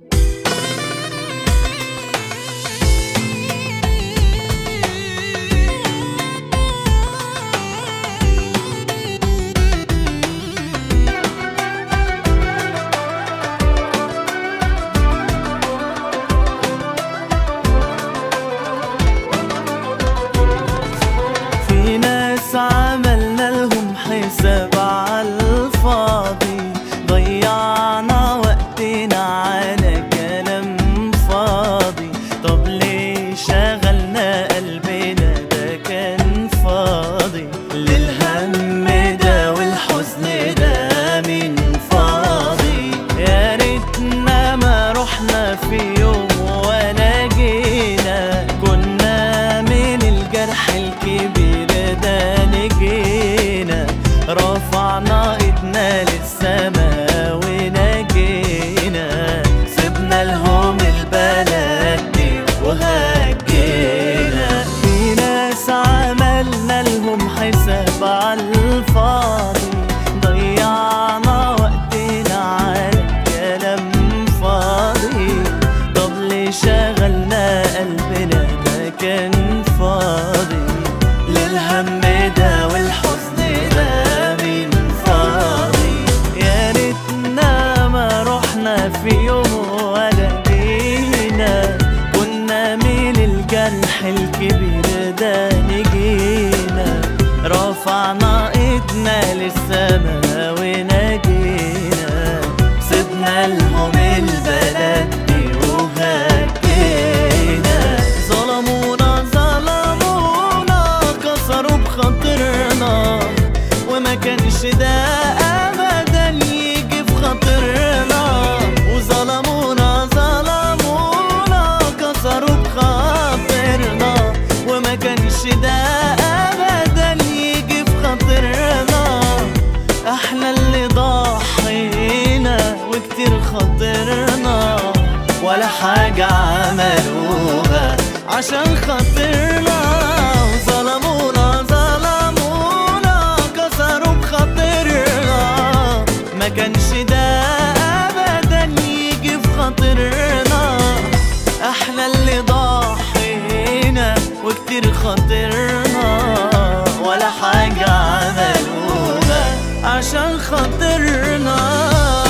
عملنا لهم حساب عالفاضي، ضيعنا وقتنا على كلام فاضي. طب ليه شغلنا قلبنا ده كان فاضي؟ للهم ده والحزن ده من فاضي. يا ريتنا ما رحنا في يوم ولا جينا، كنا من الجرح الكبير ده نجينا. رفعنا ايدنا للسما ونجينا، سيبنا لهم البلد دي وهجينا. في ناس عملنا لهم حساب عالفاضي، ضيعنا وقتنا على كلام فاضي. طب ليه شغلنا قلبنا ده كان فاضي؟ للهم ده والحزن ده من فاضي. يا ريتنا ما رحنا في يوم ولا جينا، كنا من الجرح الكبير ده نجينا. رفعنا ايدنا للسما ونجينا، سيبنا لهم البلد دي وهجينا. ظلمونا كسروا بخاطرنا، وما كانش ده ابدا يجي في خاطرنا. وظلمونا كسروا بخاطرنا، وما كانش ده ابدا يجي في خاطرنا. احنا اللي ضحينا وكتير خاطرنا، ولا حاجة عملوها عشان خاطرنا. ظلمونا كسروا بخاطرنا، ما كانش ده ابدا يجي في خاطرنا. احنا اللي ضحينا وكتير خاطرنا، ولا حاجة عملوها عشان خاطرنا.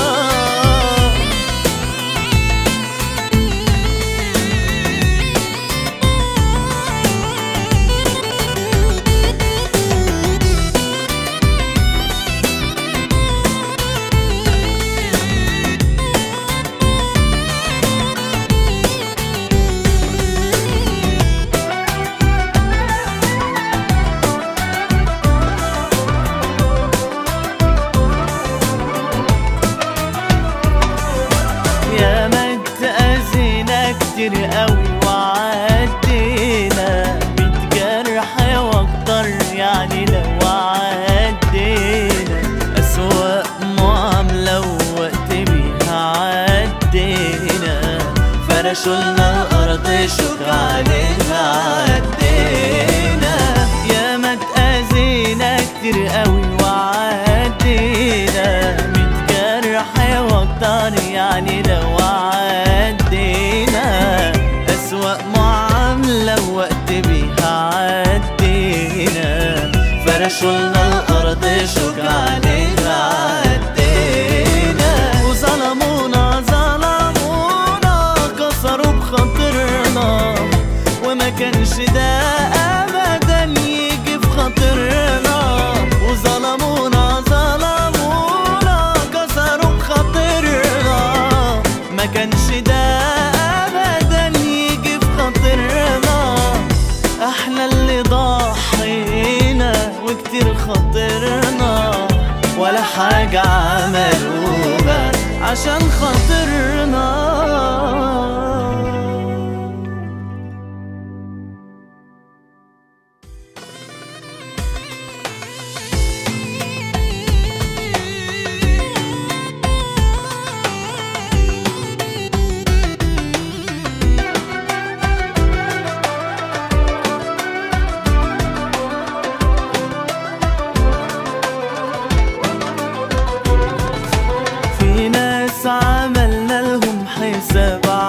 كتير قوي وعدينا، 100 جرح واكتر يعني لو عدينا. أسوأ معاملة ووقت بيها عدينا، فرشولنا الأرض شوك عليها عدينا. ياما اتأذينا كتير قوي وعدينا، 100 جرح واكتر يعني لو عدينا. أسوأ معاملة ووقت بيها عدينا، فرشولنا الأرض شوك عليها عدينا. وظلمونا كسروا بخاطرنا، وما كانش ده أبدا يجي في خاطرنا. وظلمونا كسروا بخاطرنا، ما كانش ده ابدا يجي في خاطرنا. احنا اللي ضحينا وكتير خاطرنا، ولا حاجة عملوها عشان خاطرنا. عملنا لهم شبع